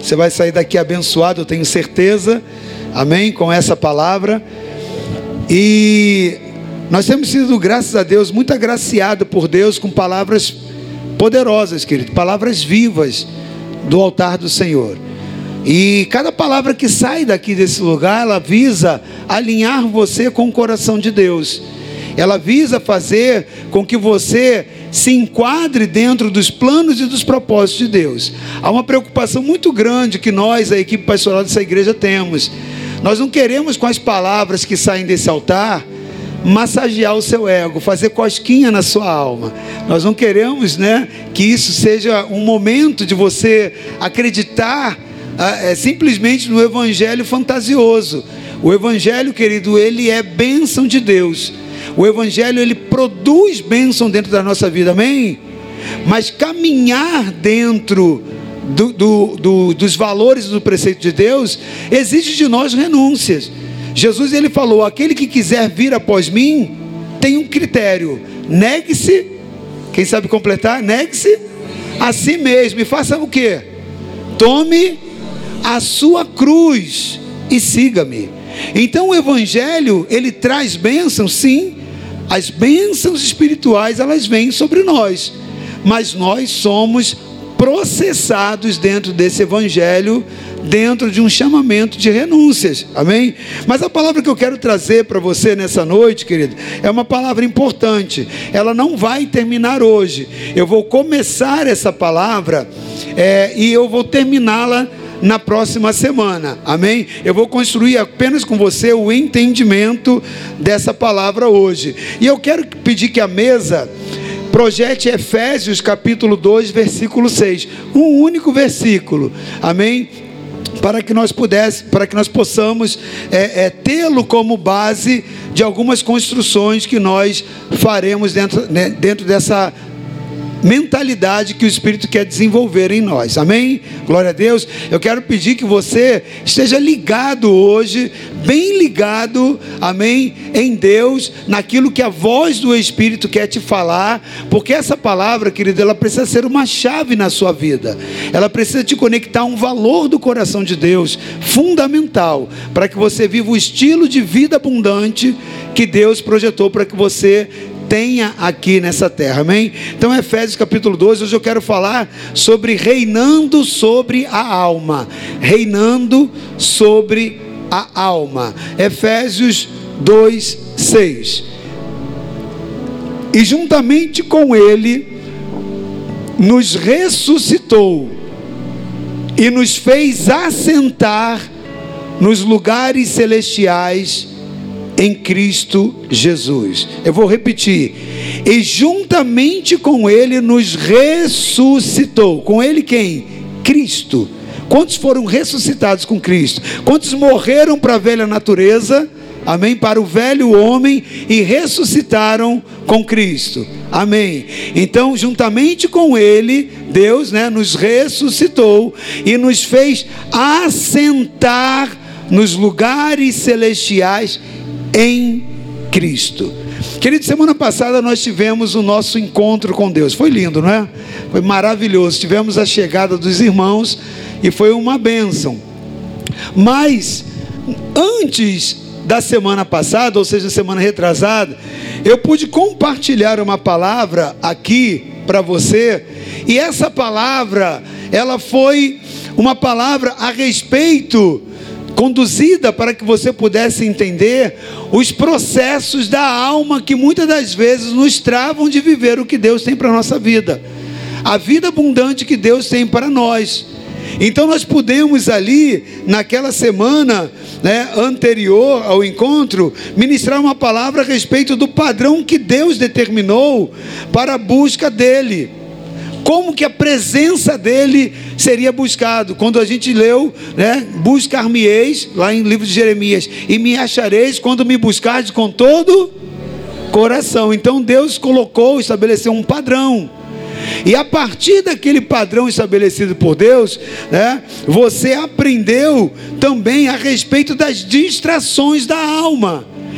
Você vai sair daqui abençoado, eu tenho certeza. Amém? Com essa palavra. E nós temos sido, graças a Deus, muito agraciado por Deus com palavras poderosas, querido, palavras vivas do altar do Senhor. E cada palavra que sai daqui desse lugar, ela visa alinhar você com o coração de Deus. Ela visa fazer com que você se enquadre dentro dos planos e dos propósitos de Deus. Há uma preocupação muito grande que nós, a equipe pastoral dessa igreja, temos. Nós não queremos, com as palavras que saem desse altar, massagear o seu ego, fazer cosquinha na sua alma. Nós não queremos, que isso seja um momento de você acreditar simplesmente no evangelho fantasioso. O evangelho, querido, ele é bênção de Deus. O evangelho, ele produz bênção dentro da nossa vida, amém? Mas caminhar dentro dos valores do preceito de Deus exige de nós renúncias. Jesus, ele falou: aquele que quiser vir após mim, tem um critério: negue-se. Quem sabe completar? Negue-se a si mesmo e faça o quê? Tome a sua cruz e siga-me. Então o evangelho, ele traz bênçãos, sim. As bênçãos espirituais, elas vêm sobre nós, mas nós somos processados dentro desse evangelho, dentro de um chamamento de renúncias, amém? Mas a palavra que eu quero trazer para você nessa noite, querido, é uma palavra importante. Ela não vai terminar hoje. Eu vou começar essa palavra e eu vou terminá-la na próxima semana, amém? Eu vou construir apenas com você o entendimento dessa palavra hoje. E eu quero pedir que a mesa projete Efésios capítulo 2, versículo 6. Um único versículo, amém? Para que nós possamos tê-lo como base de algumas construções que nós faremos dentro dessa mentalidade que o Espírito quer desenvolver em nós, amém? Glória a Deus. Eu quero pedir que você esteja ligado hoje, bem ligado, amém, em Deus, naquilo que a voz do Espírito quer te falar, porque essa palavra, querido, ela precisa ser uma chave na sua vida. Ela precisa te conectar a um valor do coração de Deus, fundamental, para que você viva o estilo de vida abundante que Deus projetou para que você tenha aqui nessa terra, amém? Então Efésios capítulo 2, hoje eu quero falar sobre reinando sobre a alma. Reinando sobre a alma. Efésios 2, 6. E juntamente com ele nos ressuscitou e nos fez assentar nos lugares celestiais em Cristo Jesus. Eu vou repetir. E juntamente com ele nos ressuscitou. Com ele quem? Cristo. Quantos foram ressuscitados com Cristo? Quantos morreram para a velha natureza? Amém? Para o velho homem e ressuscitaram com Cristo. Amém? Então, juntamente com ele, Deus, nos ressuscitou e nos fez assentar nos lugares celestiais em Cristo. Querido, semana passada nós tivemos o nosso encontro com Deus. Foi lindo, não é? Foi maravilhoso. Tivemos a chegada dos irmãos e foi uma bênção. Mas antes da semana passada, ou seja, semana retrasada, eu pude compartilhar uma palavra aqui para você. E essa palavra, ela foi uma palavra a respeito, conduzida para que você pudesse entender os processos da alma que muitas das vezes nos travam de viver o que Deus tem para a nossa vida, a vida abundante que Deus tem para nós. Então nós pudemos ali, naquela semana anterior ao encontro, ministrar uma palavra a respeito do padrão que Deus determinou para a busca dele. Como que a presença dele seria buscado? Quando a gente leu, buscar-me-eis, lá em livro de Jeremias, e me achareis quando me buscardes com todo coração. Então Deus estabeleceu um padrão. E a partir daquele padrão estabelecido por Deus, você aprendeu também a respeito das distrações da alma.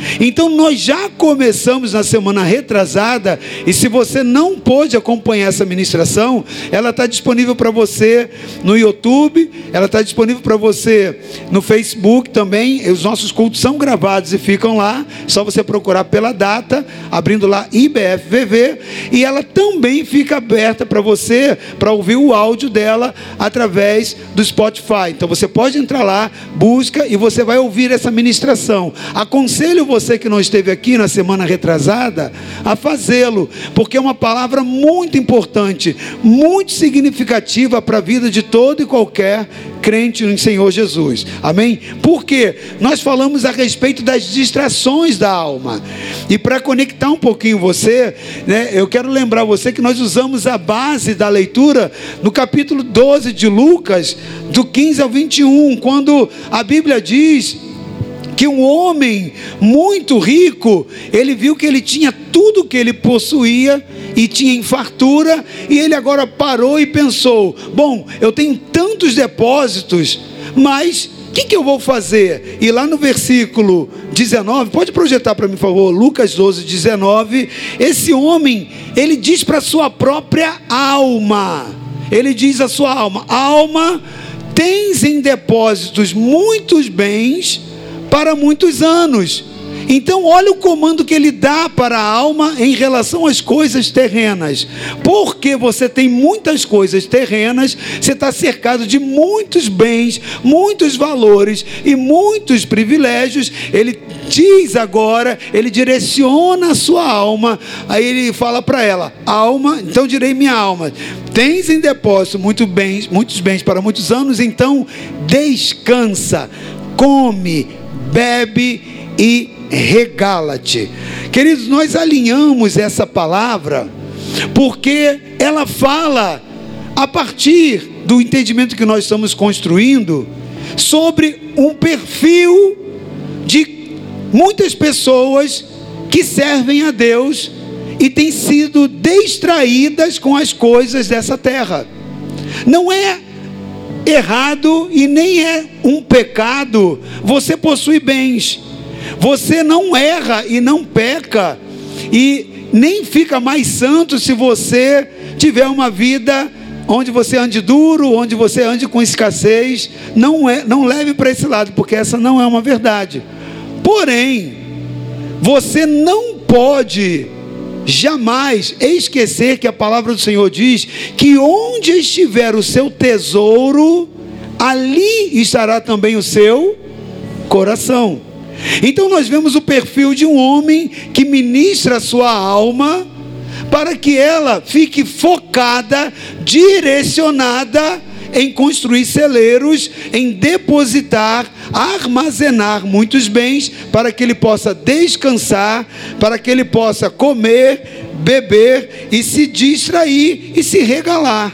Então nós já começamos na semana retrasada, e se você não pôde acompanhar essa ministração, ela está disponível para você no YouTube, ela está disponível para você no Facebook também. Os nossos cultos são gravados e ficam lá, só você procurar pela data, abrindo lá IBFVV, e ela também fica aberta para você, para ouvir o áudio dela através do Spotify. Então você pode entrar lá, busca, e você vai ouvir essa ministração. Aconselho você que não esteve aqui na semana retrasada a fazê-lo, porque é uma palavra muito importante, muito significativa para a vida de todo e qualquer crente no Senhor Jesus. Amém? Porque nós falamos a respeito das distrações da alma. E para conectar um pouquinho você, né, eu quero lembrar você que nós usamos a base da leitura no capítulo 12 de Lucas, do 15 ao 21, quando a Bíblia diz que um homem muito rico, ele viu que ele tinha tudo que ele possuía e tinha em fartura, e ele agora parou e pensou: bom, eu tenho tantos depósitos, mas o que eu vou fazer? E lá no versículo 19, pode projetar para mim, por favor, Lucas 12, 19, esse homem, ele diz para a sua própria alma, ele diz à sua alma: alma, tens em depósitos muitos bens para muitos anos. Então olha o comando que ele dá para a alma em relação às coisas terrenas. Porque você tem muitas coisas terrenas, você está cercado de muitos bens, muitos valores e muitos privilégios. Ele diz agora, ele direciona a sua alma, aí ele fala para ela: alma, então direi minha alma, tens em depósito muitos bens para muitos anos, então descansa, come, bebe e regala-te. Queridos, nós alinhamos essa palavra porque ela fala a partir do entendimento que nós estamos construindo sobre um perfil de muitas pessoas que servem a Deus e têm sido distraídas com as coisas dessa terra. Não é errado e nem é um pecado você possuir bens. Você não erra e não peca e nem fica mais santo se você tiver uma vida onde você ande duro, onde você ande com escassez. Não leve para esse lado, porque essa não é uma verdade. Porém, você não pode jamais esquecer que a palavra do Senhor diz que onde estiver o seu tesouro, ali estará também o seu coração. Então nós vemos o perfil de um homem que ministra a sua alma para que ela fique focada, direcionada em construir celeiros, em depositar, armazenar muitos bens, para que ele possa descansar, para que ele possa comer, beber e se distrair e se regalar.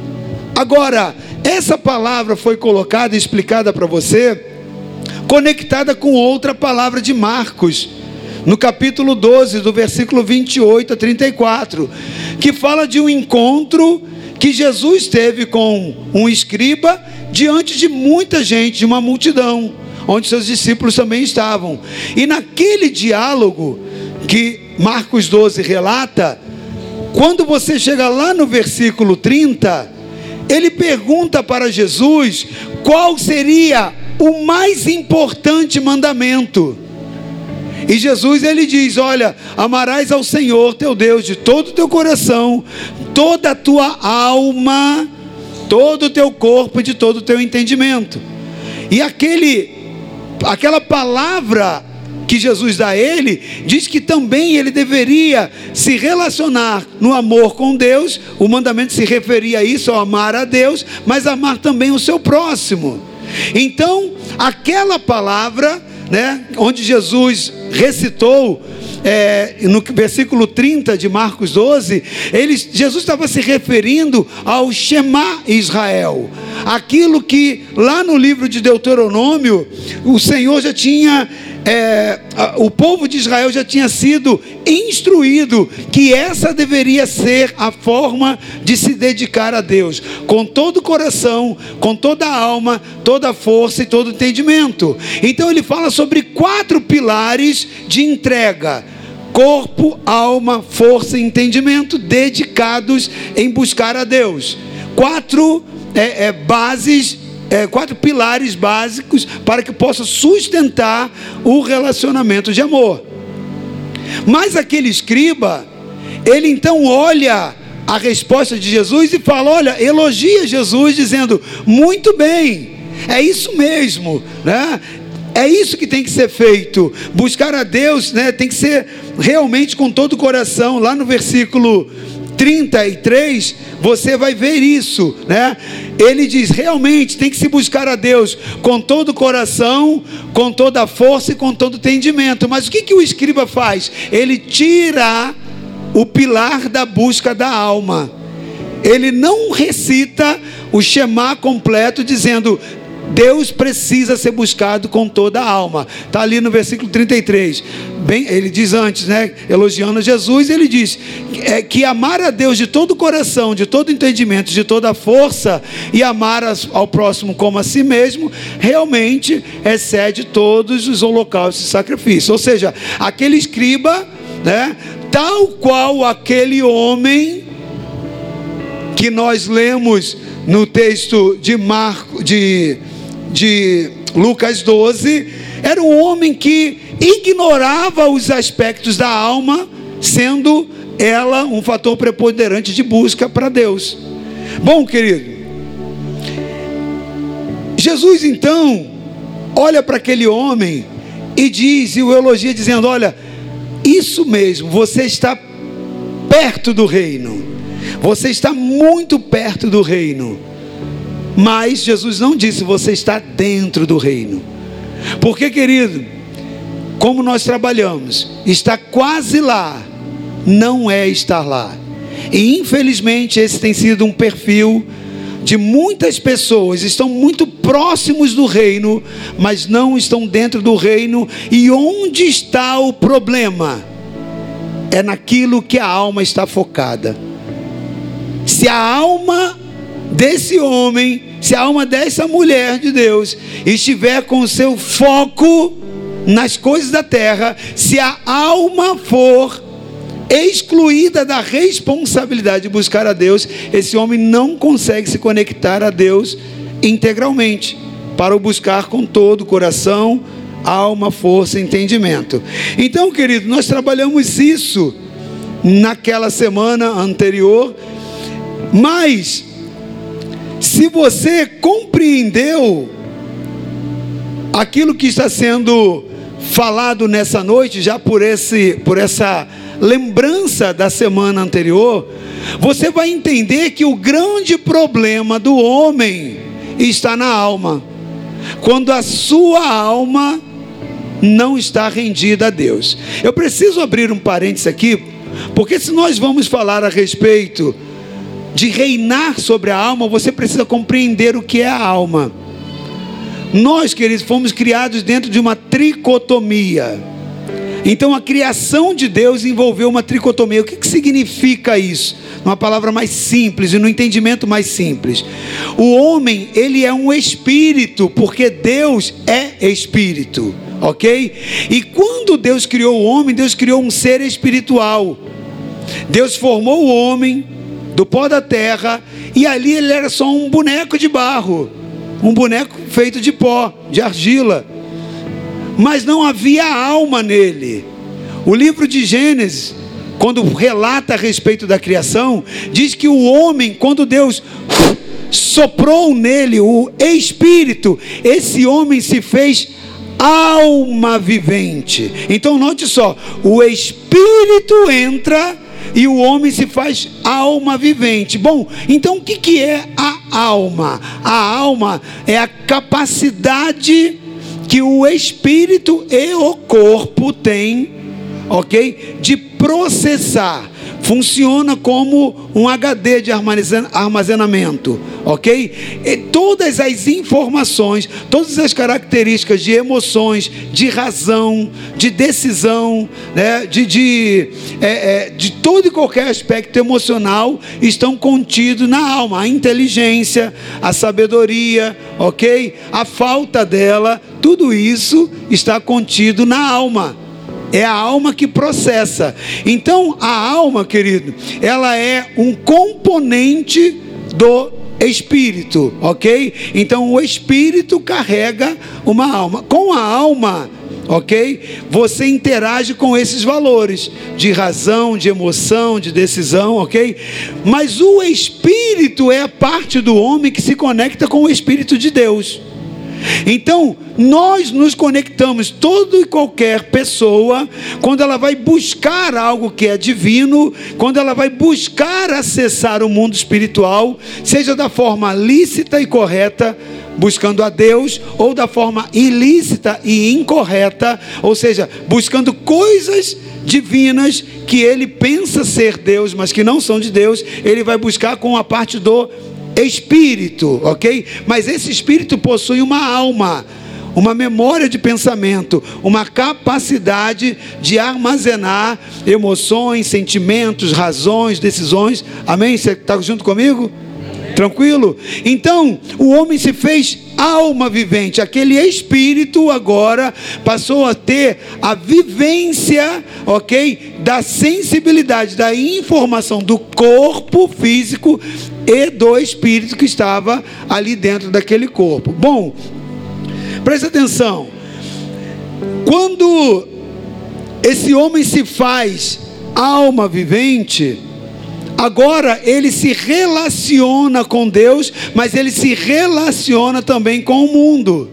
Agora, essa palavra foi colocada e explicada para você, conectada com outra palavra de Marcos, no capítulo 12, do versículo 28 a 34, que fala de um encontro que Jesus teve com um escriba diante de muita gente, de uma multidão, onde seus discípulos também estavam. E naquele diálogo que Marcos 12 relata, quando você chega lá no versículo 30, ele pergunta para Jesus qual seria o mais importante mandamento. E Jesus, ele diz: olha, amarás ao Senhor teu Deus de todo o teu coração, toda a tua alma, todo o teu corpo e de todo o teu entendimento. E aquela palavra que Jesus dá a ele, diz que também ele deveria se relacionar no amor com Deus. O mandamento se referia a isso, ao amar a Deus, mas amar também o seu próximo. Então, aquela palavra, né, onde Jesus recitou, no versículo 30 de Marcos 12, Jesus estava se referindo ao Shema Israel, aquilo que lá no livro de Deuteronômio o Senhor já tinha o povo de Israel já tinha sido instruído que essa deveria ser a forma de se dedicar a Deus, com todo o coração, com toda a alma, toda a força e todo o entendimento. Então ele fala sobre 4 pilares de entrega: corpo, alma, força e entendimento, dedicados em buscar a Deus. 4 pilares básicos para que possa sustentar o relacionamento de amor. Mas aquele escriba, ele então olha a resposta de Jesus e fala, olha, elogia Jesus dizendo, muito bem, é isso mesmo, né? É isso que tem que ser feito. Buscar a Deus, né, tem que ser realmente com todo o coração. Lá no versículo 33, você vai ver isso, né? Ele diz, realmente tem que se buscar a Deus com todo o coração, com toda a força e com todo o entendimento. Mas o que o escriba faz? Ele tira o pilar da busca da alma. Ele não recita o Shema completo dizendo, Deus precisa ser buscado com toda a alma. Está ali no versículo 33. Bem, ele diz antes, né, elogiando Jesus, ele diz que amar a Deus de todo o coração, de todo o entendimento, de toda a força, e amar ao próximo como a si mesmo, realmente excede todos os holocaustos e sacrifícios. Ou seja, aquele escriba, né, tal qual aquele homem que nós lemos no texto de Lucas 12, era um homem que ignorava os aspectos da alma, sendo ela um fator preponderante de busca para Deus. Bom, querido, Jesus então olha para aquele homem e diz, e o elogia dizendo, olha, isso mesmo, você está perto do reino, você está muito perto do reino. Mas Jesus não disse, você está dentro do reino. Porque, querido, como nós trabalhamos, está quase lá, não é estar lá. E infelizmente esse tem sido um perfil de muitas pessoas, estão muito próximos do reino, mas não estão dentro do reino. E onde está o problema? É naquilo que a alma está focada. Se a alma desse homem, se a alma dessa mulher de Deus estiver com o seu foco nas coisas da terra, se a alma for excluída da responsabilidade de buscar a Deus, esse homem não consegue se conectar a Deus integralmente, para o buscar com todo o coração, alma, força e entendimento. Então, querido, nós trabalhamos isso naquela semana anterior, mas se você compreendeu aquilo que está sendo falado nessa noite, já por essa lembrança da semana anterior, você vai entender que o grande problema do homem está na alma. Quando a sua alma não está rendida a Deus. Eu preciso abrir um parênteses aqui, porque se nós vamos falar a respeito de reinar sobre a alma, você precisa compreender o que é a alma. Nós, queridos, fomos criados dentro de uma tricotomia. Então a criação de Deus envolveu uma tricotomia. O que significa isso? Uma palavra mais simples e no entendimento mais simples. O homem, ele é um espírito, porque Deus é espírito, ok? E quando Deus criou o homem, Deus criou um ser espiritual. Deus formou o homem do pó da terra, e ali ele era só um boneco de barro, um boneco feito de pó, de argila, mas não havia alma nele. O livro de Gênesis, quando relata a respeito da criação, diz que o homem, quando Deus soprou nele o espírito, esse homem se fez alma vivente. Então note só, o espírito entra e o homem se faz alma vivente. Bom, então o que é a alma? A alma é a capacidade que o espírito e o corpo têm, ok? De processar, funciona como um HD de armazenamento, ok? E todas as informações, todas as características de emoções, de razão, de decisão, né? de todo e qualquer aspecto emocional estão contidos na alma. A inteligência, a sabedoria, ok? A falta dela, tudo isso está contido na alma. É a alma que processa. Então, a alma, querido, ela é um componente do espírito, ok? Então, o espírito carrega uma alma. Com a alma, ok? Você interage com esses valores de razão, de emoção, de decisão, ok? Mas o espírito é a parte do homem que se conecta com o Espírito de Deus. Então, nós nos conectamos, toda e qualquer pessoa, quando ela vai buscar algo que é divino, quando ela vai buscar acessar o mundo espiritual, seja da forma lícita e correta, buscando a Deus, ou da forma ilícita e incorreta, ou seja, buscando coisas divinas que ele pensa ser Deus, mas que não são de Deus, ele vai buscar com a parte do espírito, ok? Mas esse espírito possui uma alma, uma memória de pensamento, uma capacidade de armazenar emoções, sentimentos, razões, decisões. Amém? Você está junto comigo? Tranquilo? Então, o homem se fez alma vivente. Aquele espírito agora passou a ter a vivência, ok? Da sensibilidade, da informação do corpo físico e do espírito que estava ali dentro daquele corpo. Bom, presta atenção. Quando esse homem se faz alma vivente, agora ele se relaciona com Deus, mas ele se relaciona também com o mundo.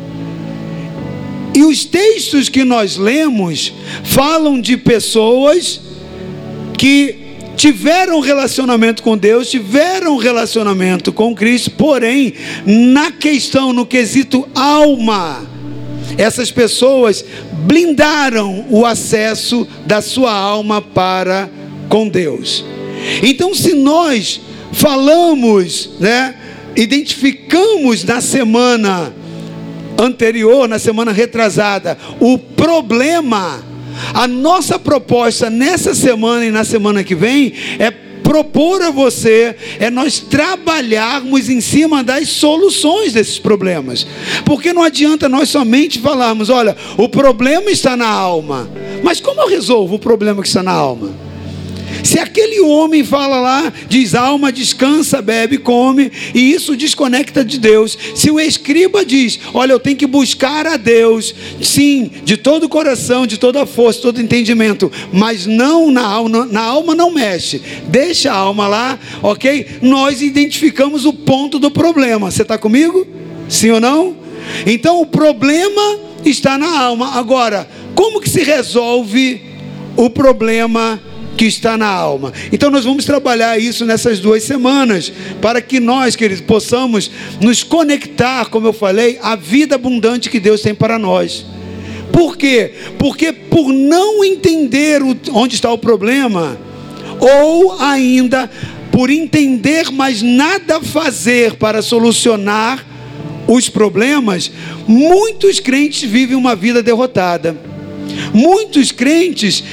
E os textos que nós lemos falam de pessoas que tiveram relacionamento com Deus, tiveram relacionamento com Cristo, porém, na questão, no quesito alma, essas pessoas blindaram o acesso da sua alma para com Deus. Então, se nós falamos, né, identificamos na semana anterior, na semana retrasada, o problema, a nossa proposta nessa semana e na semana que vem é propor a você, é nós trabalharmos em cima das soluções desses problemas. Porque não adianta nós somente falarmos, olha, o problema está na alma. Mas como eu resolvo o problema que está na alma? Se aquele homem fala lá, diz alma, descansa, bebe, come, e isso desconecta de Deus. Se o escriba diz, olha, eu tenho que buscar a Deus, sim, de todo o coração, de toda a força, todo entendimento, mas não na alma não mexe, deixa a alma lá, ok? Nós identificamos o ponto do problema. Você está comigo? Sim ou não? Então o problema está na alma. Agora, como que se resolve o problema que está na alma? Então nós vamos trabalhar isso nessas 2 semanas, para que nós, queridos, possamos nos conectar, como eu falei, à vida abundante que Deus tem para nós. Por quê? Porque por não entender onde está o problema, ou ainda por entender, mas nada fazer para solucionar os problemas, muitos crentes vivem uma vida derrotada. Muitos crentes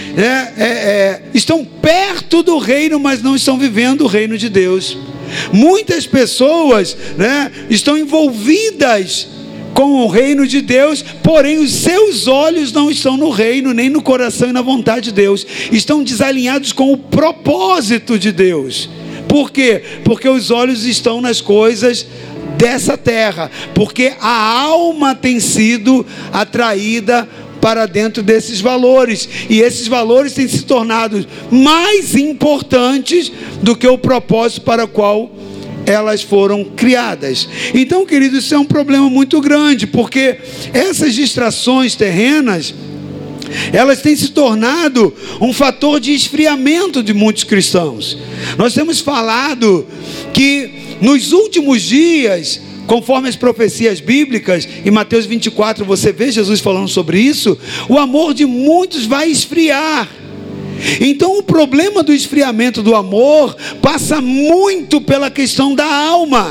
estão perto do reino, mas não estão vivendo o reino de Deus. Muitas pessoas, estão envolvidas com o reino de Deus, porém os seus olhos não estão no reino, nem no coração e na vontade de Deus. Estão desalinhados com o propósito de Deus. Por quê? Porque os olhos estão nas coisas dessa terra, porque a alma tem sido atraída para dentro desses valores, e esses valores têm se tornado mais importantes do que o propósito para o qual elas foram criadas. Então, queridos, isso é um problema muito grande, porque essas distrações terrenas, elas têm se tornado um fator de esfriamento de muitos cristãos. Nós temos falado que nos últimos dias, conforme as profecias bíblicas, em Mateus 24, você vê Jesus falando sobre isso, o amor de muitos vai esfriar. Então o problema do esfriamento do amor passa muito pela questão da alma.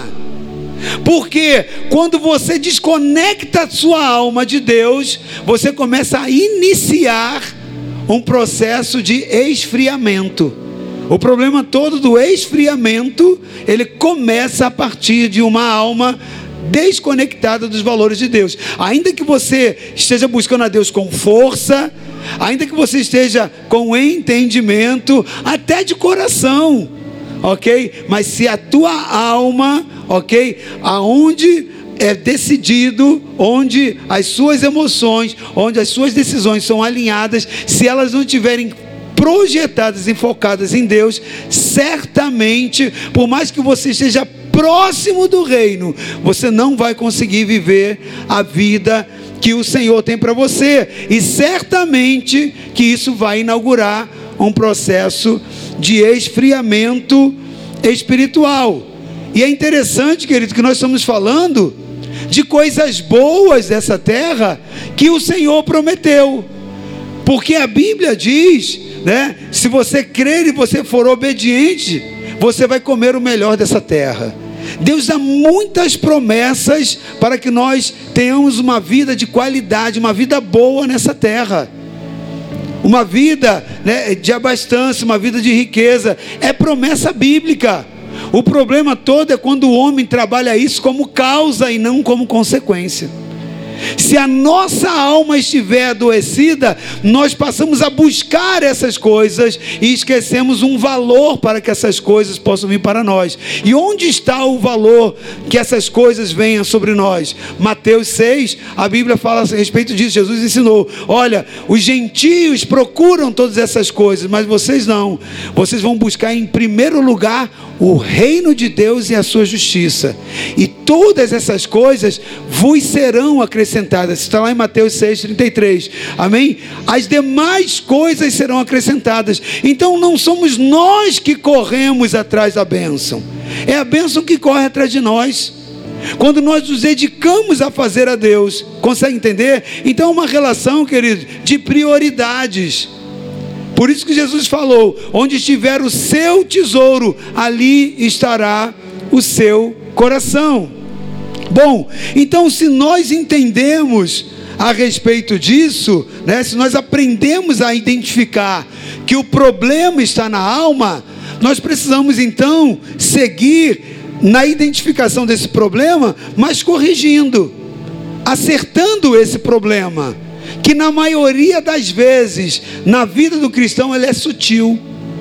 Porque quando você desconecta a sua alma de Deus, você começa a iniciar um processo de esfriamento. O problema todo do esfriamento, ele começa a partir de uma alma desconectada dos valores de Deus. Ainda que você esteja buscando a Deus com força, ainda que você esteja com entendimento, até de coração, ok? Mas se a tua alma, ok, aonde é decidido, onde as suas emoções, onde as suas decisões são alinhadas, se elas não tiverem projetadas e focadas em Deus, certamente, por mais que você esteja próximo do reino, você não vai conseguir viver a vida que o Senhor tem para você, e certamente que isso vai inaugurar um processo de esfriamento espiritual. E é interessante, querido, que nós estamos falando de coisas boas dessa terra que o Senhor prometeu, porque a Bíblia diz, né, se você crer e você for obediente, você vai comer o melhor dessa terra. Deus dá muitas promessas para que nós tenhamos uma vida de qualidade, uma vida boa nessa terra, uma vida, né, de abastança, uma vida de riqueza. É promessa bíblica. O problema todo é quando o homem trabalha isso como causa e não como consequência. Se a nossa alma estiver adoecida, nós passamos a buscar essas coisas e esquecemos um valor para que essas coisas possam vir para nós. E onde está o valor que essas coisas venham sobre nós? Mateus 6, a Bíblia fala a respeito disso. Jesus ensinou: olha, os gentios procuram todas essas coisas, mas vocês não. Vocês vão buscar em primeiro lugar o reino de Deus e a sua justiça, e todas essas coisas vos serão acrescentadas. Está lá em Mateus 6,33, amém? As demais coisas serão acrescentadas. Então não somos nós que corremos atrás da bênção, é a bênção que corre atrás de nós, quando nós nos dedicamos a fazer a Deus. Consegue entender? Então é uma relação, querido, de prioridades. Por isso que Jesus falou: onde estiver o seu tesouro, ali estará o seu coração. Bom, então se nós entendemos a respeito disso, né, se nós aprendemos a identificar que o problema está na alma, nós precisamos então seguir na identificação desse problema, mas corrigindo, acertando esse problema, que na maioria das vezes, na vida do cristão, ele é sutil.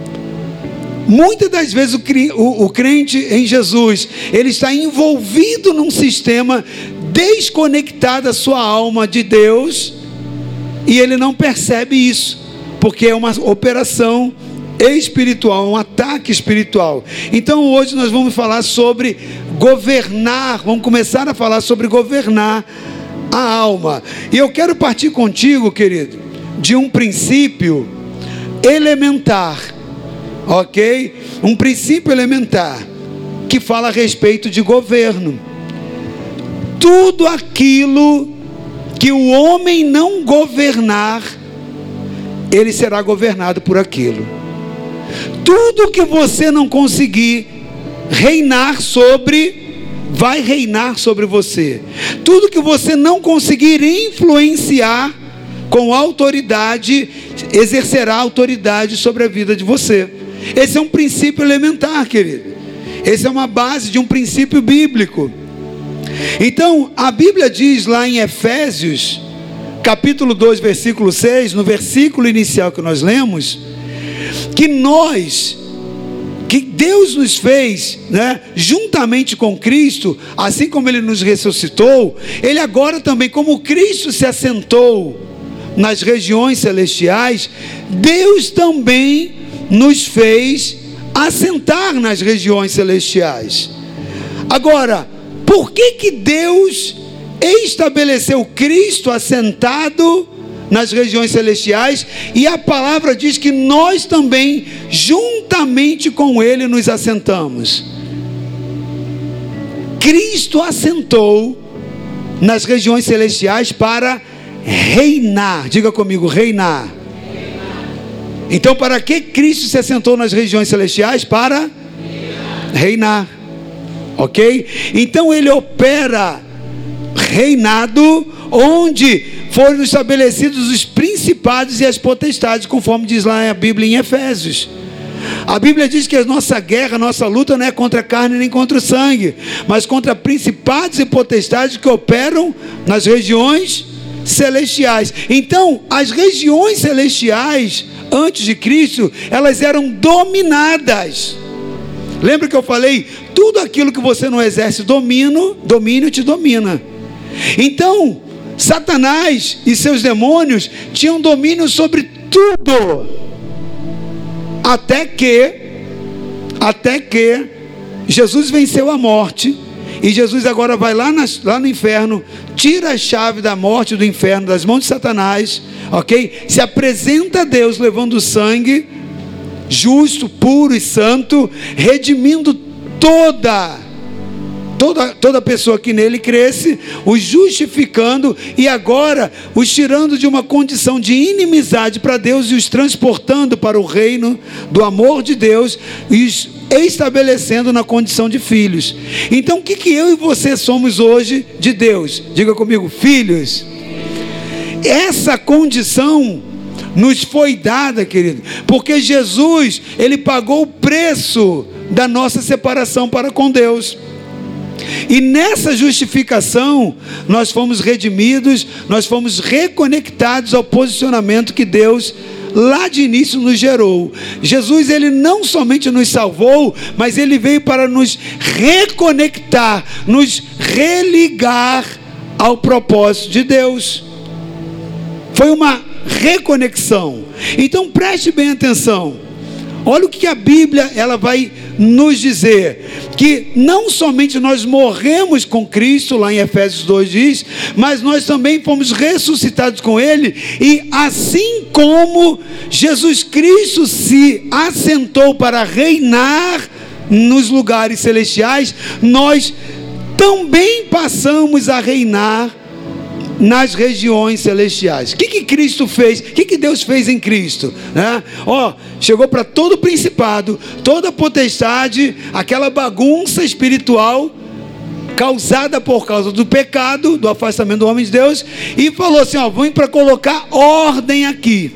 Muitas das vezes o crente em Jesus, ele está envolvido num sistema desconectado da sua alma de Deus, e ele não percebe isso, porque é uma operação espiritual, um ataque espiritual. Então hoje nós vamos falar sobre governar, vamos começar a falar sobre governar a alma. E eu quero partir contigo, querido, de um princípio elementar, ok? Um princípio elementar que fala a respeito de governo. Tudo aquilo que o homem não governar, ele será governado por aquilo. Tudo que você não conseguir reinar sobre, vai reinar sobre você. Tudo que você não conseguir influenciar com autoridade, exercerá autoridade sobre a vida de você. Esse é um princípio elementar, querido. Essa é uma base de um princípio bíblico. Então, a Bíblia diz lá em Efésios, capítulo 2, versículo 6, no versículo inicial que nós lemos, que Deus nos fez, né, juntamente com Cristo, assim como Ele nos ressuscitou, Ele agora também, como Cristo se assentou nas regiões celestiais, Deus também nos fez assentar nas regiões celestiais. Agora, por que Deus estabeleceu Cristo assentado nas regiões celestiais, e a palavra diz que nós também, juntamente com Ele, nos assentamos? Cristo assentou nas regiões celestiais para reinar. Diga comigo, reinar. Então, para que Cristo se assentou nas regiões celestiais? Para reinar. Ok? Então ele opera reinado onde foram estabelecidos os principados e as potestades, conforme diz lá a Bíblia em Efésios. A Bíblia diz que a nossa guerra, a nossa luta não é contra a carne nem contra o sangue, mas contra principados e potestades que operam nas regiões celestiais. Então, as regiões celestiais, antes de Cristo, elas eram dominadas. Lembra que eu falei? Tudo aquilo que você não exerce domínio te domina. Então, Satanás e seus demônios tinham domínio sobre tudo. Até que Jesus venceu a morte. E Jesus agora vai lá no inferno, tira a chave da morte e do inferno das mãos de Satanás, ok? Se apresenta a Deus levando o sangue justo, puro e santo, redimindo toda pessoa que nele cresce, os justificando e agora os tirando de uma condição de inimizade para Deus e os transportando para o reino do amor de Deus e os estabelecendo na condição de filhos. Então o que eu e você somos hoje de Deus? Diga comigo, filhos. Essa condição nos foi dada, querido, porque Jesus, ele pagou o preço da nossa separação para com Deus. E nessa justificação, nós fomos redimidos, nós fomos reconectados ao posicionamento que Deus lá de início nos gerou. Jesus, ele não somente nos salvou, mas ele veio para nos reconectar, nos religar ao propósito de Deus. Foi uma reconexão. Então preste bem atenção. Olha o que a Bíblia ela vai nos dizer, que não somente nós morremos com Cristo, lá em Efésios 2 diz, mas nós também fomos ressuscitados com Ele, e assim como Jesus Cristo se assentou para reinar nos lugares celestiais, nós também passamos a reinar nas regiões celestiais. O que Cristo fez? O que Deus fez em Cristo? Chegou para todo principado, toda potestade, aquela bagunça espiritual causada por causa do pecado, do afastamento do homem de Deus, e falou assim: vem para colocar ordem aqui.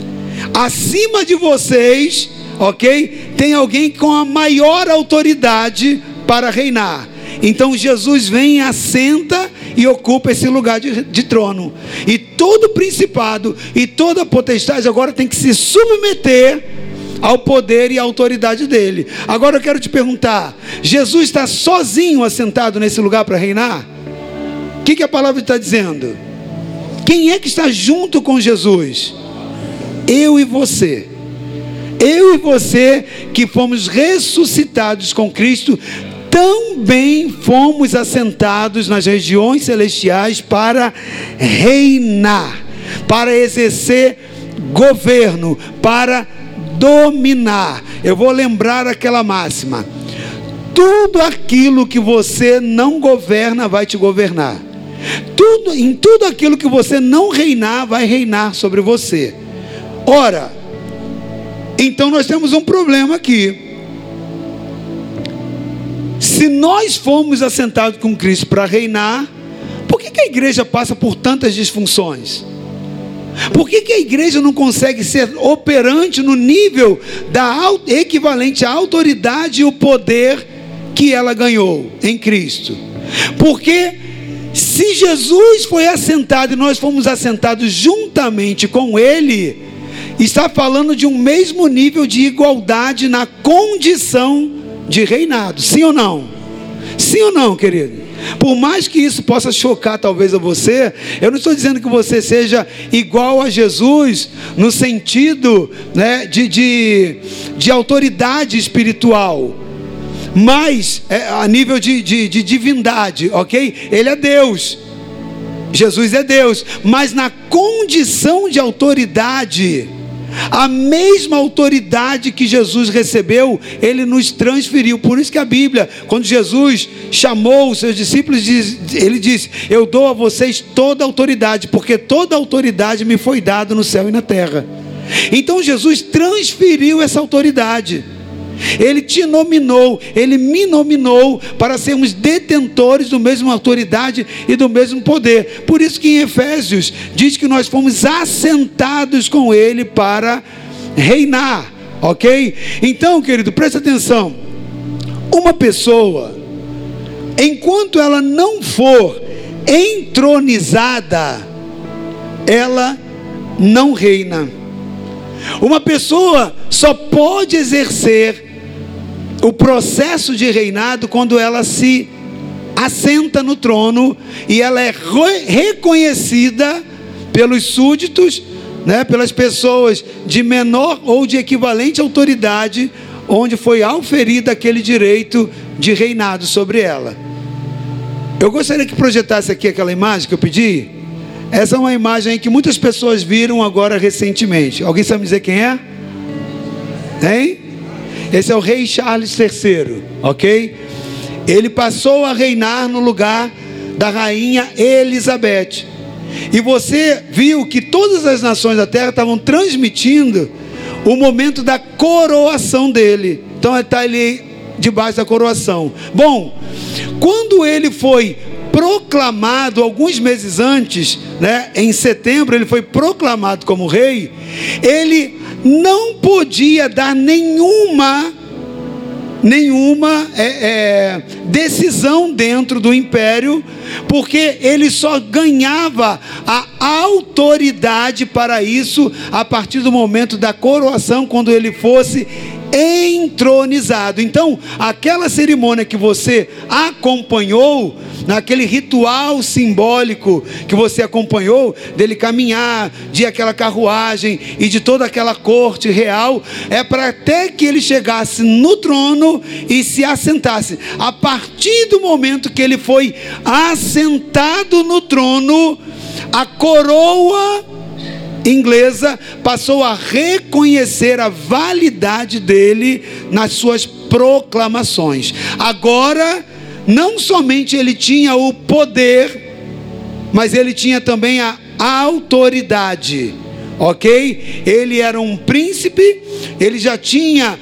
Acima de vocês, ok? Tem alguém com a maior autoridade para reinar. Então Jesus vem, assenta e ocupa esse lugar de trono. E todo principado e toda potestade agora tem que se submeter ao poder e à autoridade dele. Agora eu quero te perguntar: Jesus está sozinho assentado nesse lugar para reinar? O que a palavra está dizendo? Quem é que está junto com Jesus? Eu e você. Eu e você que fomos ressuscitados com Cristo, também fomos assentados nas regiões celestiais para reinar, para exercer governo, para dominar. Eu vou lembrar aquela máxima: tudo aquilo que você não governa vai te governar. Em tudo aquilo que você não reinar, vai reinar sobre você. Ora, então nós temos um problema aqui. Se nós fomos assentados com Cristo para reinar, por que a igreja passa por tantas disfunções? Por que a igreja não consegue ser operante no nível equivalente à autoridade e o poder que ela ganhou em Cristo? Porque se Jesus foi assentado e nós fomos assentados juntamente com Ele, está falando de um mesmo nível de igualdade na condição de reinado. Sim ou não? Sim ou não, querido? Por mais que isso possa chocar talvez a você, eu não estou dizendo que você seja igual a Jesus no sentido, né, de autoridade espiritual, mas a nível de divindade, ok? Ele é Deus, Jesus é Deus, mas na condição de autoridade, a mesma autoridade que Jesus recebeu, Ele nos transferiu. Por isso que a Bíblia, quando Jesus chamou os seus discípulos, Ele disse: eu dou a vocês toda a autoridade, porque toda a autoridade me foi dada no céu e na terra. Então Jesus transferiu essa autoridade. Ele te nominou, Ele me nominou para sermos detentores da mesma autoridade e do mesmo poder. Por isso que em Efésios diz que nós fomos assentados com Ele para reinar, ok? Então, querido, presta atenção. Uma pessoa, enquanto ela não for entronizada, ela não reina. Uma pessoa só pode exercer o processo de reinado quando ela se assenta no trono e ela é reconhecida pelos súditos, né, pelas pessoas de menor ou de equivalente autoridade, onde foi auferido aquele direito de reinado sobre ela. Eu gostaria que projetasse aqui aquela imagem que eu pedi. Essa é uma imagem que muitas pessoas viram agora recentemente. Alguém sabe dizer quem é? Hein? Esse é o rei Charles III, ok? Ele passou a reinar no lugar da rainha Elizabeth. E você viu que todas as nações da terra estavam transmitindo o momento da coroação dele. Então ele está ali debaixo da coroação. Bom, quando ele foi proclamado, alguns meses antes, né, em setembro, ele foi proclamado como rei, ele não podia dar nenhuma decisão dentro do império, porque ele só ganhava a autoridade para isso a partir do momento da coroação, quando ele fosse entronizado. Então, aquela cerimônia que você acompanhou, naquele ritual simbólico que você acompanhou, dele caminhar, de aquela carruagem e de toda aquela corte real, é para até que ele chegasse no trono e se assentasse. A partir do momento que ele foi assentado no trono, a coroa inglesa passou a reconhecer a validade dele nas suas proclamações. Agora, não somente ele tinha o poder, mas ele tinha também a autoridade, ok? Ele era um príncipe, ele já tinha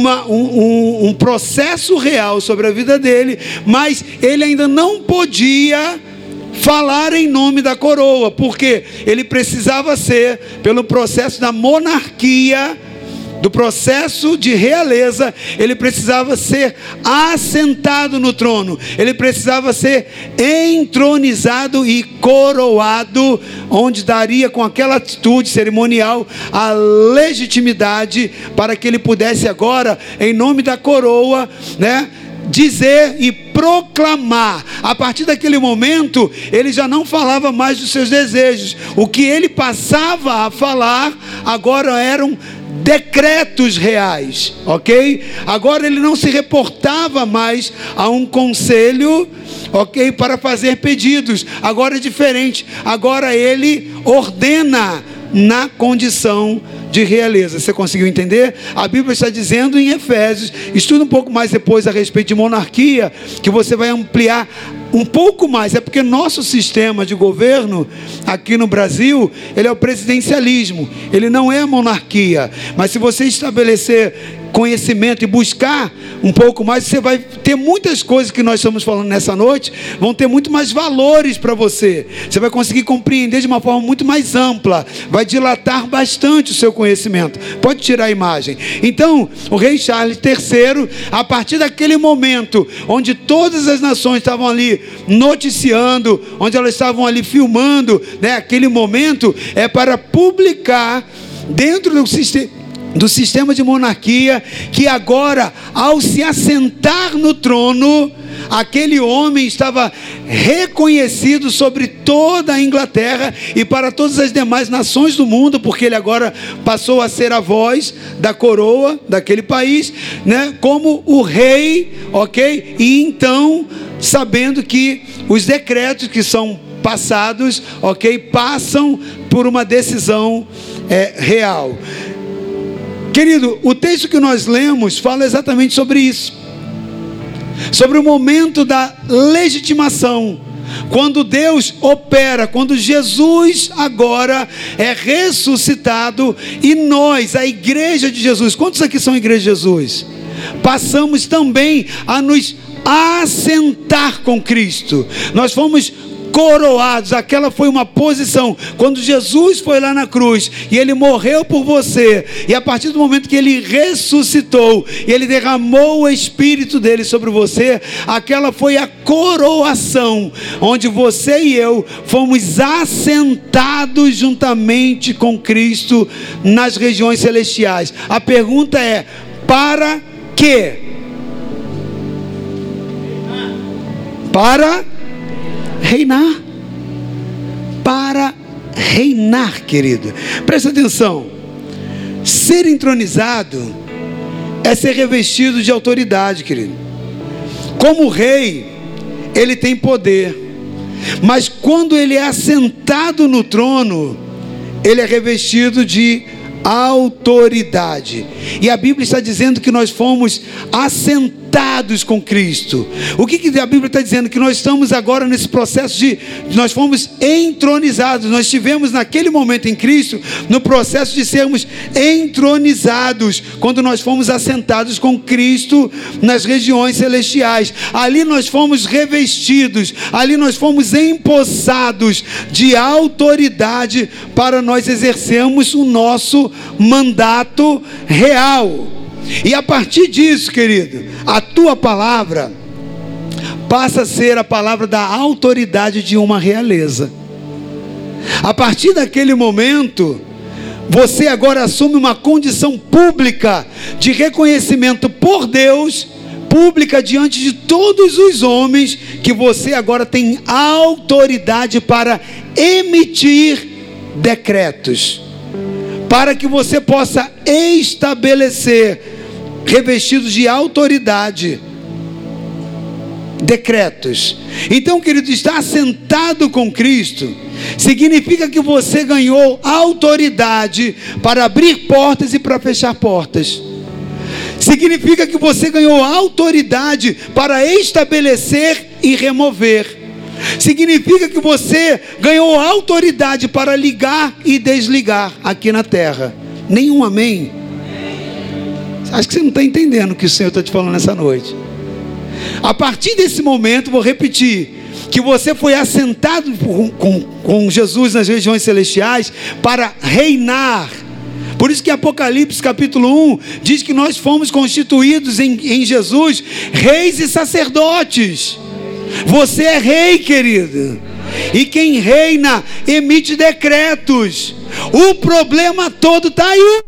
um processo real sobre a vida dele, mas ele ainda não podia falar em nome da coroa, porque ele precisava ser, pelo processo da monarquia, do processo de realeza, ele precisava ser assentado no trono, ele precisava ser entronizado e coroado, onde daria com aquela atitude cerimonial a legitimidade para que ele pudesse agora, em nome da coroa, né, dizer e proclamar. A partir daquele momento, ele já não falava mais dos seus desejos. O que ele passava a falar agora eram decretos reais, ok? Agora ele não se reportava mais a um conselho, ok, para fazer pedidos. Agora é diferente. Agora ele ordena na condição de realeza. Você conseguiu entender? A Bíblia está dizendo em Efésios, estuda um pouco mais depois a respeito de monarquia, que você vai ampliar um pouco mais. É porque nosso sistema de governo aqui no Brasil, ele é o presidencialismo, ele não é a monarquia. Mas se você estabelecer conhecimento e buscar um pouco mais, você vai ter muitas coisas que nós estamos falando nessa noite, vão ter muito mais valores para você. Você vai conseguir compreender de uma forma muito mais ampla, vai dilatar bastante o seu conhecimento. Pode tirar a imagem. Então, o rei Charles III, a partir daquele momento, onde todas as nações estavam ali noticiando, onde elas estavam ali filmando, né, aquele momento é para publicar dentro do sistema de monarquia, que agora, ao se assentar no trono, aquele homem estava reconhecido sobre toda a Inglaterra e para todas as demais nações do mundo, porque ele agora passou a ser a voz da coroa daquele país, né, como o rei, ok? E então, sabendo que os decretos que são passados, ok, passam por uma decisão real. Querido, o texto que nós lemos fala exatamente sobre isso, sobre o momento da legitimação, quando Deus opera, quando Jesus agora é ressuscitado e nós, a igreja de Jesus, quantos aqui são a igreja de Jesus? Passamos também a nos assentar com Cristo. Nós fomos coroados. Aquela foi uma posição. Quando Jesus foi lá na cruz e Ele morreu por você, e a partir do momento que Ele ressuscitou e Ele derramou o Espírito dele sobre você, aquela foi a coroação, onde você e eu fomos assentados juntamente com Cristo nas regiões celestiais. A pergunta é: para quê? Para reinar. Para reinar, querido. Presta atenção. Ser entronizado é ser revestido de autoridade, querido. Como rei, ele tem poder. Mas quando ele é assentado no trono, ele é revestido de autoridade. E a Bíblia está dizendo que nós fomos assentados com Cristo. O que a Bíblia está dizendo? Que nós estamos agora nesse processo nós fomos entronizados. Nós estivemos naquele momento em Cristo, no processo de sermos entronizados, quando nós fomos assentados com Cristo nas regiões celestiais. Ali nós fomos revestidos, ali nós fomos empossados de autoridade para nós exercermos o nosso mandato real. E a partir disso, querido, a tua palavra passa a ser a palavra da autoridade de uma realeza. A partir daquele momento, você agora assume uma condição pública de reconhecimento por Deus, pública diante de todos os homens, que você agora tem autoridade para emitir decretos, para que você possa estabelecer, revestidos de autoridade, decretos. Então, querido, estar assentado com Cristo significa que você ganhou autoridade para abrir portas e para fechar portas. Significa que você ganhou autoridade para estabelecer e remover. Significa que você ganhou autoridade para ligar e desligar aqui na terra. Nenhum amém? Acho que você não está entendendo o que o Senhor está te falando nessa noite. A partir desse momento, vou repetir, que você foi assentado com Jesus nas regiões celestiais para reinar. Por isso que Apocalipse capítulo 1 diz que nós fomos constituídos em Jesus reis e sacerdotes. Você é rei, querido, e quem reina emite decretos. O problema todo está aí.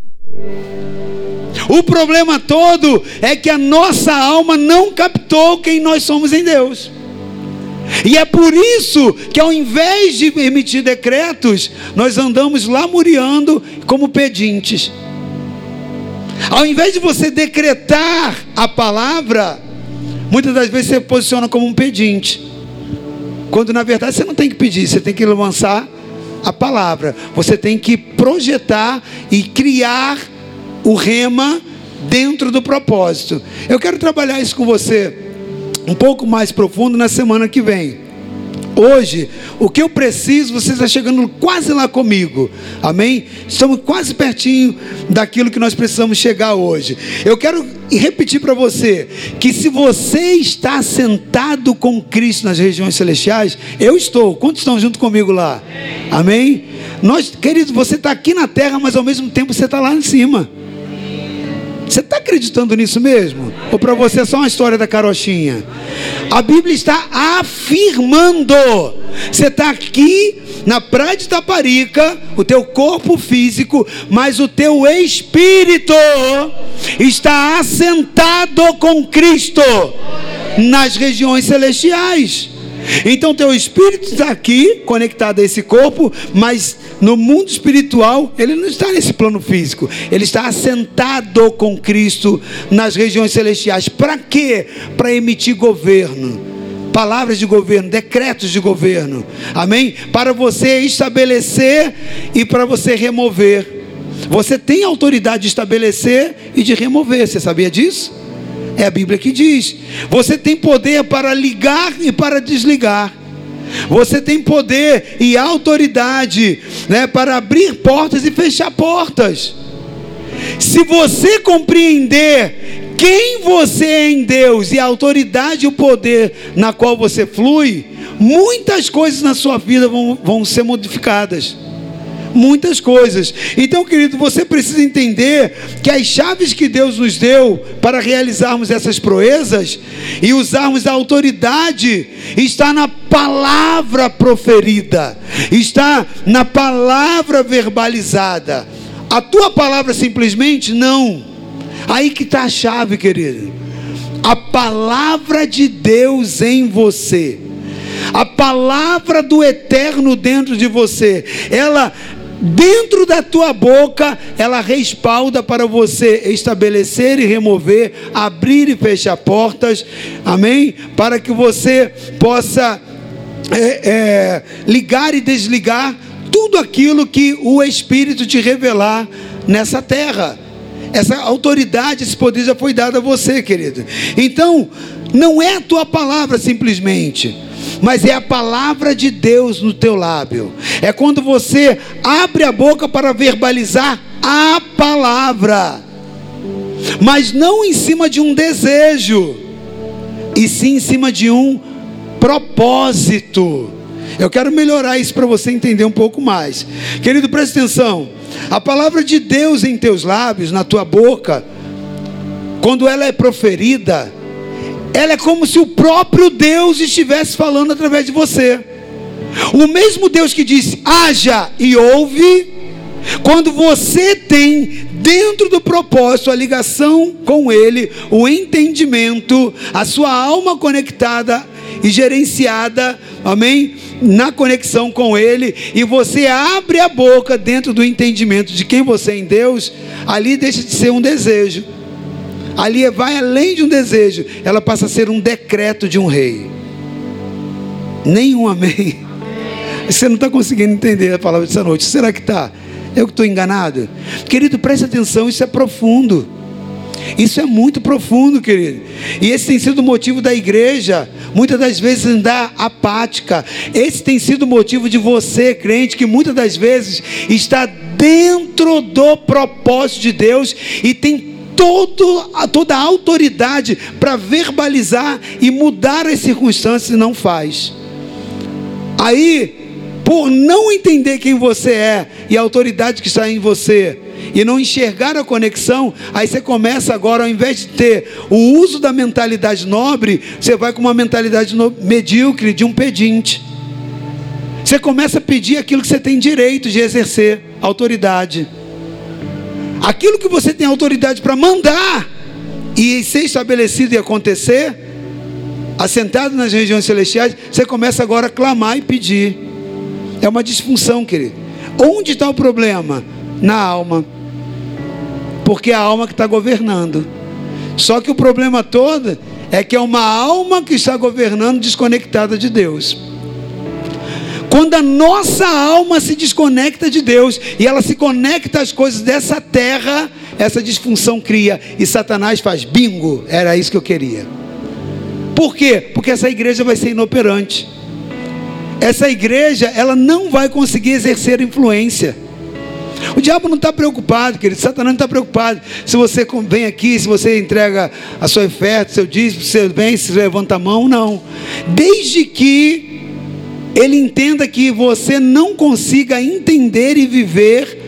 O problema todo é que a nossa alma não captou quem nós somos em Deus. E é por isso que, ao invés de emitir decretos, nós andamos lamuriando como pedintes. Ao invés de você decretar a palavra, muitas das vezes você posiciona como um pedinte, quando na verdade você não tem que pedir, você tem que lançar a palavra. Você tem que projetar e criar o rema dentro do propósito. Eu quero trabalhar isso com você um pouco mais profundo na semana que vem. Hoje, o que eu preciso, você está chegando quase lá comigo, amém? Estamos quase pertinho daquilo que nós precisamos chegar hoje. Eu quero repetir para você, que se você está sentado com Cristo nas regiões celestiais, eu estou. Quantos estão junto comigo lá? Amém? Nós, querido, você está aqui na terra, mas ao mesmo tempo você está lá em cima. Você está acreditando nisso mesmo? Ou para você é só uma história da carochinha? A Bíblia está afirmando. Você está aqui na praia de Taparica, o teu corpo físico, mas o teu espírito está assentado com Cristo nas regiões celestiais. Então teu espírito está aqui, conectado a esse corpo, mas no mundo espiritual, ele não está nesse plano físico. Ele está assentado com Cristo nas regiões celestiais. Para quê? Para emitir governo, palavras de governo, decretos de governo. Amém? Para você estabelecer e para você remover. Você tem autoridade de estabelecer e de remover. Você sabia disso? É a Bíblia que diz. Você tem poder para ligar e para desligar. Você tem poder e autoridade, né, para abrir portas e fechar portas. Se você compreender quem você é em Deus e a autoridade e o poder na qual você flui, muitas coisas na sua vida vão ser modificadas. Muitas coisas. Então, querido, você precisa entender que as chaves que Deus nos deu para realizarmos essas proezas e usarmos a autoridade está na palavra proferida, está na palavra verbalizada. A tua palavra simplesmente não. Aí que está a chave, querido. A palavra de Deus em você, a palavra do eterno dentro de você, ela dentro da tua boca, ela respalda para você estabelecer e remover, abrir e fechar portas, amém? Para que você possa ligar e desligar tudo aquilo que o Espírito te revelar nessa terra. Essa autoridade, esse poder já foi dado a você, querido. Então, não é a tua palavra simplesmente, mas é a palavra de Deus no teu lábio. É quando você abre a boca para verbalizar a palavra, mas não em cima de um desejo, e sim em cima de um propósito. Eu quero melhorar isso para você entender um pouco mais. Querido, presta atenção. A palavra de Deus em teus lábios, na tua boca, quando ela é proferida, ela é como se o próprio Deus estivesse falando através de você. O mesmo Deus que disse haja e ouve, quando você tem dentro do propósito a ligação com Ele, o entendimento, a sua alma conectada e gerenciada, amém? Na conexão com Ele, e você abre a boca dentro do entendimento de quem você é em Deus, ali deixa de ser um desejo. Ali vai além de um desejo, ela passa a ser um decreto de um rei. Nenhum amém. Você não está conseguindo entender a palavra dessa noite. Será que está? Eu que estou enganado? Querido, preste atenção, isso é profundo. Isso é muito profundo, querido. E esse tem sido o motivo da igreja muitas das vezes andar apática. Esse tem sido o motivo de você, crente, que muitas das vezes está dentro do propósito de Deus e tem toda a autoridade para verbalizar e mudar as circunstâncias, e não faz. Aí, por não entender quem você é e a autoridade que está em você, e não enxergar a conexão, aí você começa agora, ao invés de ter o uso da mentalidade nobre, você vai com uma mentalidade medíocre, de um pedinte. Você começa a pedir aquilo que você tem direito de exercer, autoridade. Aquilo que você tem autoridade para mandar e ser estabelecido e acontecer, assentado nas regiões celestiais, você começa agora a clamar e pedir. É uma disfunção, querido. Onde está o problema? Na alma. Porque é a alma que está governando. Só que o problema todo é que é uma alma que está governando desconectada de Deus. Quando a nossa alma se desconecta de Deus e ela se conecta às coisas dessa terra, essa disfunção cria e Satanás faz bingo. Era isso que eu queria. Por quê? Porque essa igreja vai ser inoperante. Essa igreja, ela não vai conseguir exercer influência. O diabo não está preocupado, querido. Satanás não está preocupado se você vem aqui, se você entrega a sua oferta, seu dízimo, você vem, se levanta a mão, não. Desde que ele entenda que você não consiga entender e viver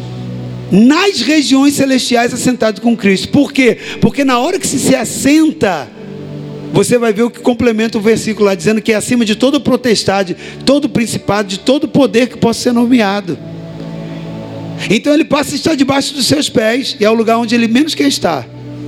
nas regiões celestiais assentado com Cristo. Por quê? Porque na hora que se assenta, você vai ver o que complementa o versículo lá, dizendo que é acima de toda potestade, todo principado, de todo poder que possa ser nomeado. Então ele passa a estar debaixo dos seus pés, e é o lugar onde ele menos quer estar.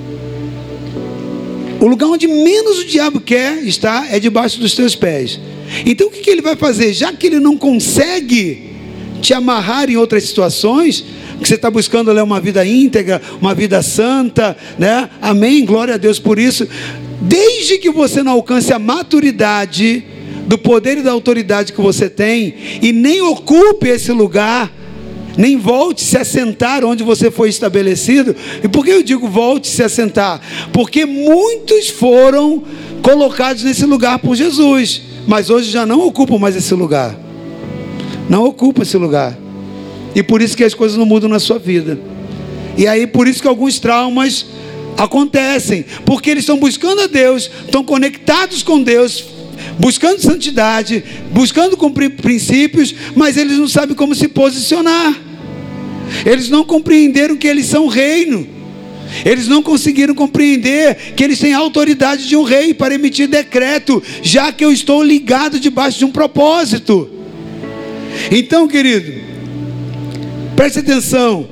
O lugar onde menos o diabo quer estar é debaixo dos teus pés. Então o que ele vai fazer? Já que ele não consegue te amarrar em outras situações, que você está buscando ali uma vida íntegra, uma vida santa, né? Amém, glória a Deus por isso. Desde que você não alcance a maturidade do poder e da autoridade que você tem, e nem ocupe esse lugar, nem volte se assentar onde você foi estabelecido. E por que eu digo volte se assentar? Porque muitos foram colocados nesse lugar por Jesus. mas hoje já não ocupam mais esse lugar. Não ocupam esse lugar. E por isso que as coisas não mudam na sua vida. E aí por isso que alguns traumas acontecem, porque eles estão buscando a Deus, estão conectados com Deus, buscando santidade, buscando cumprir princípios, mas eles não sabem como se posicionar. Eles não compreenderam que eles são reino. Eles não conseguiram compreender que eles têm a autoridade de um rei para emitir decreto, já que eu estou ligado debaixo de um propósito. Então, querido, preste atenção.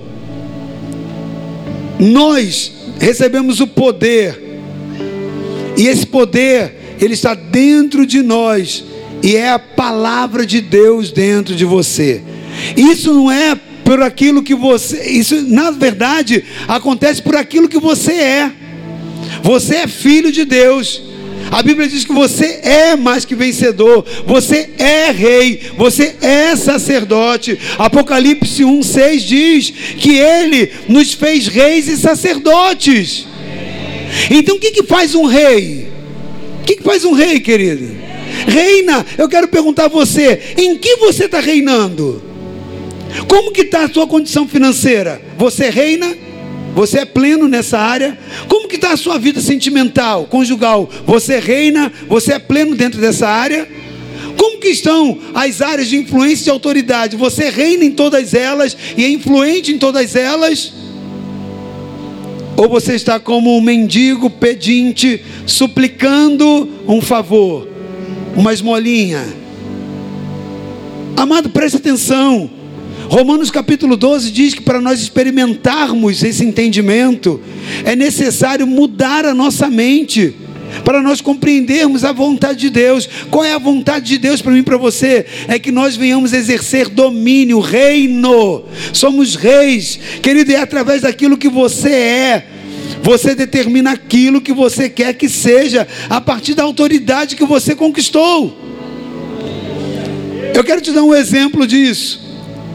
Nós recebemos o poder, e esse poder, ele está dentro de nós, e é a palavra de Deus dentro de você. Isso não é por aquilo que você, isso na verdade acontece por aquilo que você é. Você é filho de Deus. A Bíblia diz que você é mais que vencedor, você é rei, você é sacerdote. Apocalipse 1:6 diz que Ele nos fez reis e sacerdotes. Então o que faz um rei? O que faz um rei, querido? Reina. Eu quero perguntar a você, em que você está reinando? Como que está a sua condição financeira? Você reina? Você é pleno nessa área? Como que está a sua vida sentimental, conjugal? Você reina? Você é pleno dentro dessa área? Como que estão as áreas de influência e de autoridade? Você reina em todas elas e é influente em todas elas? Ou você está como um mendigo pedinte, suplicando um favor, uma esmolinha? Amado, preste atenção. Romanos capítulo 12 diz que para nós experimentarmos esse entendimento, é necessário mudar a nossa mente, para nós compreendermos a vontade de Deus. Qual é a vontade de Deus para mim e para você? É que nós venhamos exercer domínio, reino. Somos reis, querido, é através daquilo que você é. Você determina aquilo que você quer que seja, a partir da autoridade que você conquistou. Eu quero te dar um exemplo disso.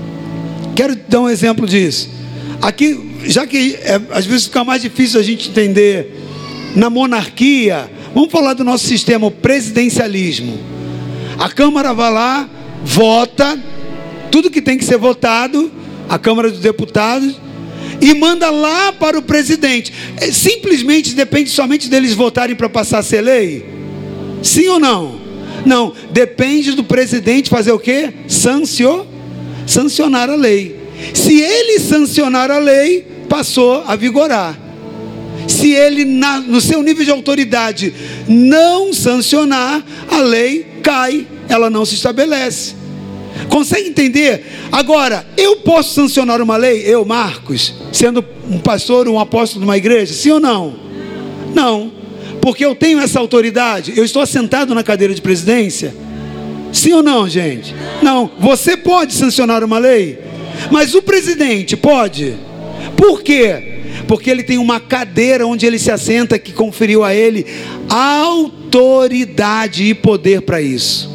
Aqui, já que às vezes fica mais difícil a gente entender, na monarquia, vamos falar do nosso sistema, o presidencialismo. A Câmara vai lá, vota, tudo que tem que ser votado, a Câmara dos Deputados, e manda lá para o presidente. Simplesmente depende somente deles votarem para passar a ser lei? Sim ou não? Não, depende do presidente fazer o quê? Sancionar a lei. Se ele sancionar a lei, passou a vigorar. Se ele, no seu nível de autoridade, não sancionar, a lei cai, ela não se estabelece. Consegue entender? Agora, eu posso sancionar uma lei, eu, Marcos, sendo um pastor, um apóstolo de uma igreja, sim ou não? Não, porque eu tenho essa autoridade, eu estou assentado na cadeira de presidência. Sim ou não, gente? Não. Você pode sancionar uma lei, mas o presidente pode. Por quê? Porque ele tem uma cadeira onde ele se assenta, que conferiu a ele autoridade e poder para isso.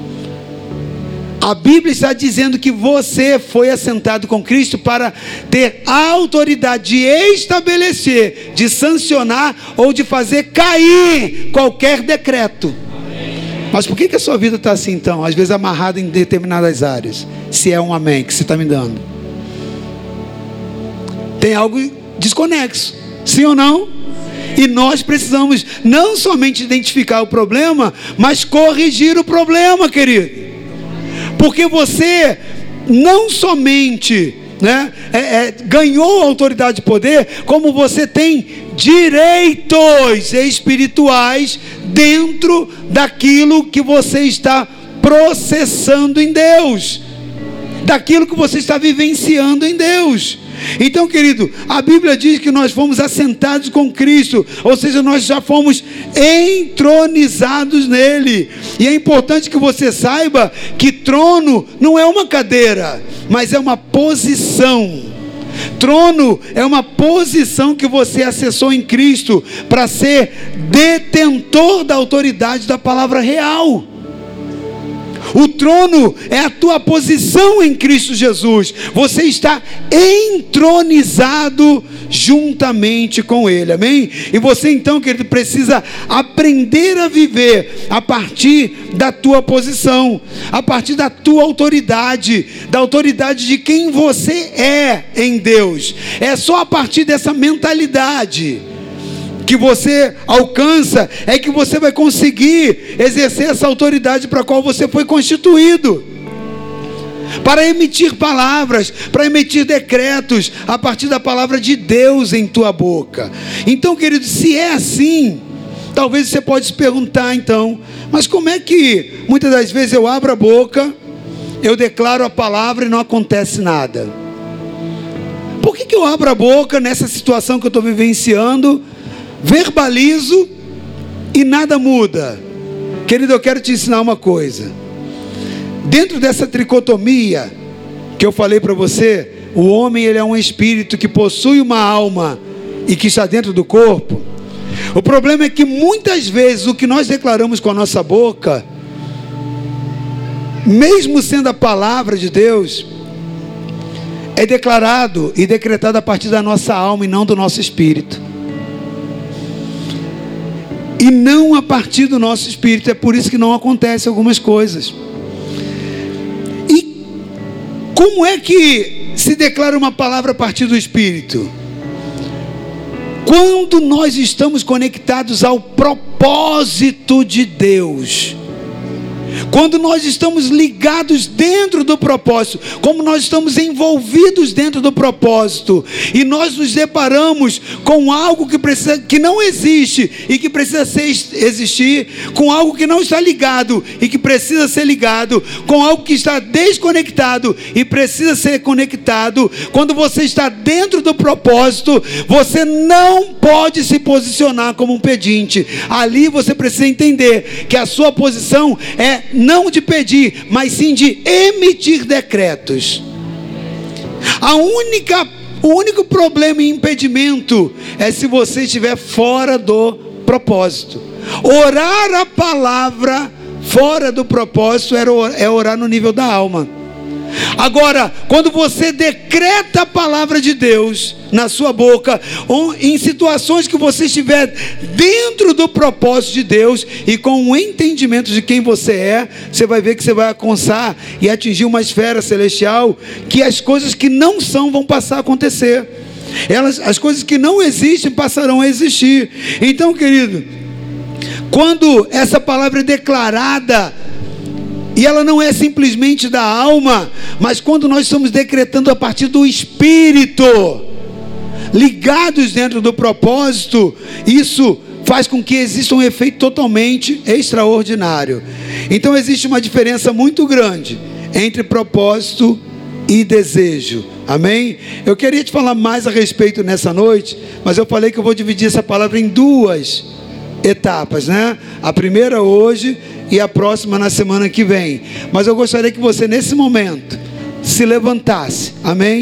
A Bíblia está dizendo que você foi assentado com Cristo para ter a autoridade de estabelecer, de sancionar ou de fazer cair qualquer decreto. Mas por que a sua vida está assim então? Às vezes amarrada em determinadas áreas. Se é um amém que você está me dando. Tem algo desconexo. Sim ou não? E nós precisamos não somente identificar o problema, mas corrigir o problema, querido. Porque você não somente ganhou autoridade e poder, como você tem direitos espirituais dentro daquilo que você está processando em Deus, daquilo que você está vivenciando em Deus. Então, querido, a Bíblia diz que nós fomos assentados com Cristo, ou seja, nós já fomos entronizados nele. E é importante que você saiba que trono não é uma cadeira, mas é uma posição. Trono é uma posição que você acessou em Cristo para ser detentor da autoridade da palavra real. O trono é a tua posição em Cristo Jesus. Você está entronizado juntamente com Ele, amém? E você então, querido, precisa aprender a viver a partir da tua posição, a partir da tua autoridade, da autoridade de quem você é em Deus. É só a partir dessa mentalidade que você alcança, é que você vai conseguir exercer essa autoridade para a qual você foi constituído, para emitir palavras, para emitir decretos, a partir da palavra de Deus em tua boca. Então, querido, se é assim, talvez você pode se perguntar então, mas como é que muitas das vezes eu abro a boca, eu declaro a palavra e não acontece nada? Por que eu abro a boca nessa situação que eu estou vivenciando, verbalizo e nada muda? Querido, eu quero te ensinar uma coisa. Dentro dessa tricotomia que eu falei para você, o homem, ele é um espírito que possui uma alma e que está dentro do corpo. O problema é que muitas vezes o que nós declaramos com a nossa boca, mesmo sendo a palavra de Deus, é declarado e decretado a partir da nossa alma e não do nosso espírito. E não a partir do nosso espírito. É por isso que não acontecem algumas coisas. E como é que se declara uma palavra a partir do espírito? Quando nós estamos conectados ao propósito de Deus, quando nós estamos ligados dentro do propósito, como nós estamos envolvidos dentro do propósito, e nós nos deparamos com algo que não existe e que precisa existir, com algo que não está ligado e que precisa ser ligado, com algo que está desconectado e precisa ser conectado. Quando você está dentro do propósito, você não pode se posicionar como um pedinte. Ali você precisa entender que a sua posição é não de pedir, mas sim de emitir decretos. O único problema e impedimento é se você estiver fora do propósito. Orar a palavra fora do propósito é orar no nível da alma. Agora, quando você decreta a palavra de Deus na sua boca, ou em situações que você estiver dentro do propósito de Deus e com o entendimento de quem você é, você vai ver que você vai alcançar e atingir uma esfera celestial, que as coisas que não são vão passar a acontecer. As coisas que não existem passarão a existir. Então, querido, quando essa palavra é declarada, e ela não é simplesmente da alma, mas quando nós estamos decretando a partir do Espírito, ligados dentro do propósito, isso faz com que exista um efeito totalmente extraordinário. Então existe uma diferença muito grande entre propósito e desejo. Amém? Eu queria te falar mais a respeito nessa noite, mas eu falei que eu vou dividir essa palavra em duas etapas, né? A primeira hoje e a próxima na semana que vem. Mas eu gostaria que você nesse momento se levantasse, amém?